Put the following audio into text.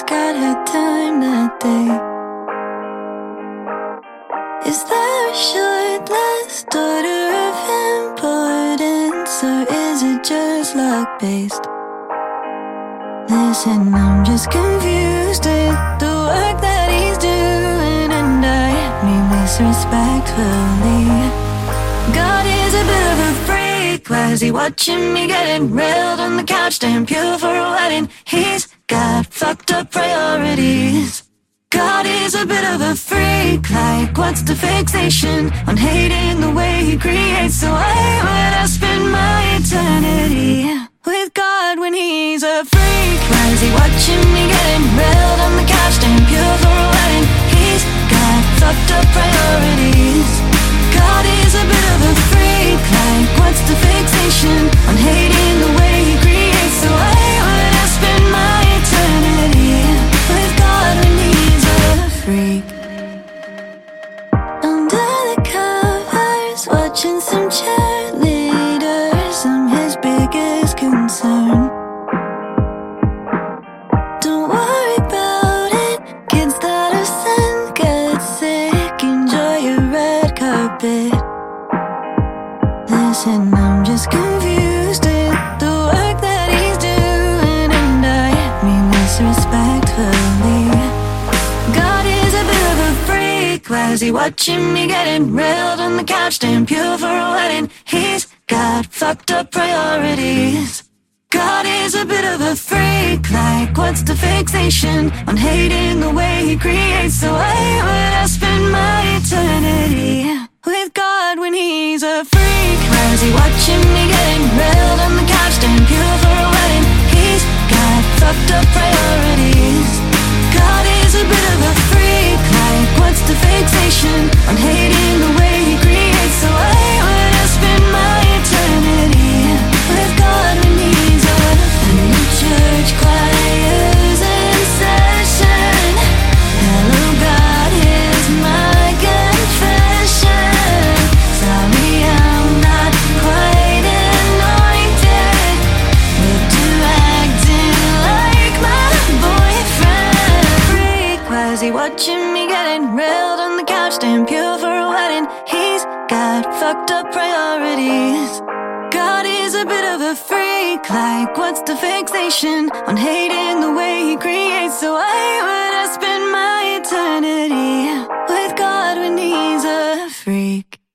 God had time that day. Is there a short-last order of importance, or is it just luck-based? Listen, I'm just confused with the work that he's doing, and I mean this respectfully. God is a bit of a freak. Why is he watching me getting railed on the couch, damn pure for a wedding? He's got fucked up priorities. God is a bit of a freak. Like, what's the fixation on hating the way he creates? So why would I spend my eternity with God when he's a freak? Why is he watching me getting railed on the couch, damn pure for a wedding? He's got fucked up priorities. God is a bit of a freak. Like, what's the fixation on hating the way he creates? So why would I spend my eternity with God when he's a freak? Under the covers, watching some cheerleaders, I'm his biggest concern. Don't worry about it, kids that are sent get sick, enjoy your red carpet. Listen, I'm just confused with the work that he's doing, and I mean this respectfully. God is a bit of a freak. Why is he watching me getting railed on the couch, damn pure for a wedding? He's got fucked up priorities. God is a bit of a freak. Like, what's the fixation on hating the way he creates? So why would I spend my eternity with God when he's a freak? Why is he watching me getting railed on the couch, damn pure for a wedding? He's got fucked up priorities. God is a bit of a freak. Like, what's the fixation on hating the way he creates? So why would I spend my eternity with God when he's a and the church choirs in session? Hello God, here's my confession. Sorry I'm not quite anointed, but to acting like my boyfriend. Freak, why is he watching me getting railed on the couch, damn pure for a wedding? He's got fucked up priorities. God is a bit of a freak. Like, what's the fixation on hating the way he creates? So why would I spend my eternity with God when he's a freak?